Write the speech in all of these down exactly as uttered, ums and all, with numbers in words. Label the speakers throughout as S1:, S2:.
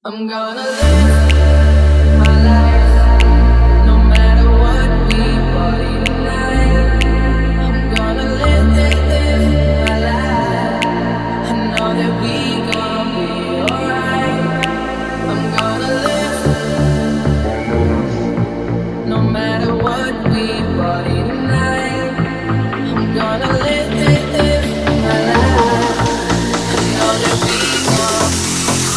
S1: I'm gonna live my life, no matter what we party tonight. I'm gonna live, live, live my life. I know that we gon' be alright. I'm gonna live, no matter what we party tonight. I'm gonna live, live, live my life. I know that we gon' be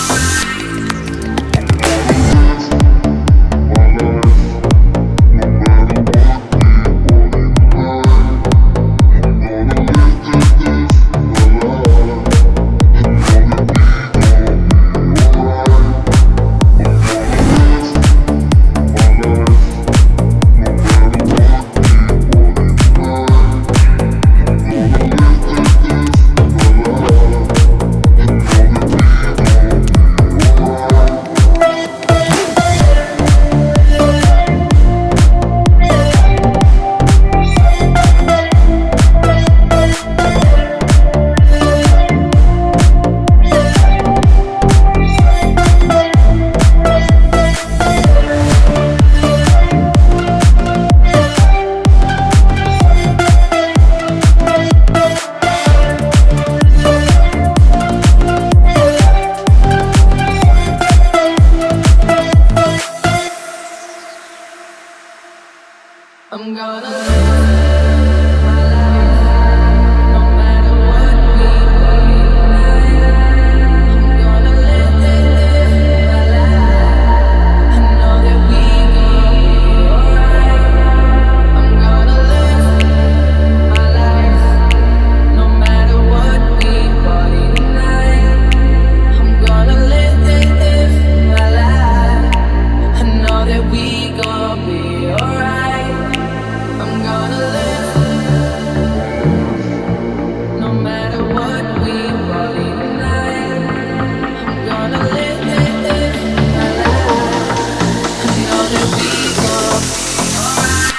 S1: I'm gonna live my life, no matter what we party tonight. I'm gonna live, live, live my life. I know that we gon' be alright. I'm gonna live my life, no matter what we party tonight. I'm gonna live, live, live my life. I know that we gon' be alright. I'm gonna live, no matter what we party tonight. I'm gonna live, live, live my life. I know that we gon' be alright.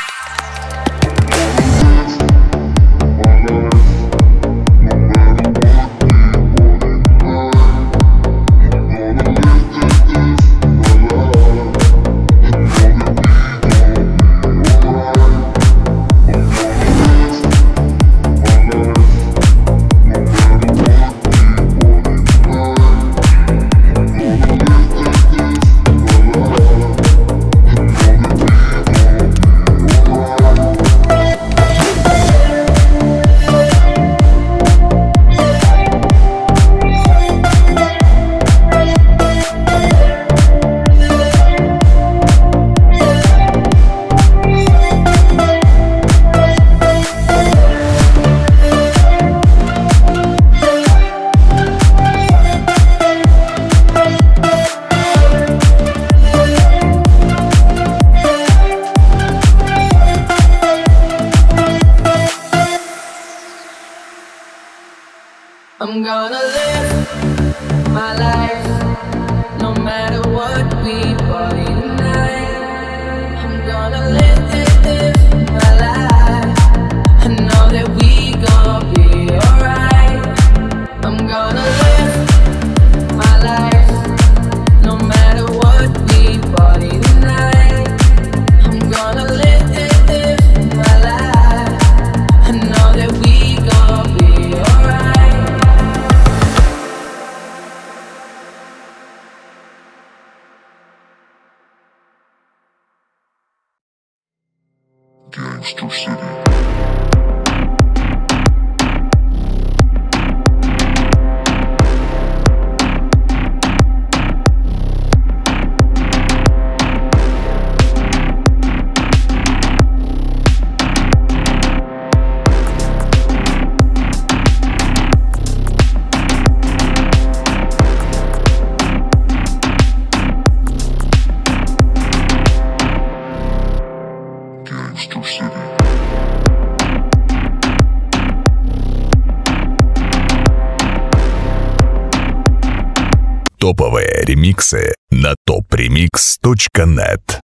S1: I'm gonna live my life, no matter what we party tonight. I'm gonna live, live, live my life. I know that we gon' be alright. I'm gonna live my life, no matter what we party tonight. I'm gonna live, live, live my life. I know that we gon' be alright.
S2: Gangster City. Gangster City.
S3: Топовые ремиксы на топ ремикс точка нет.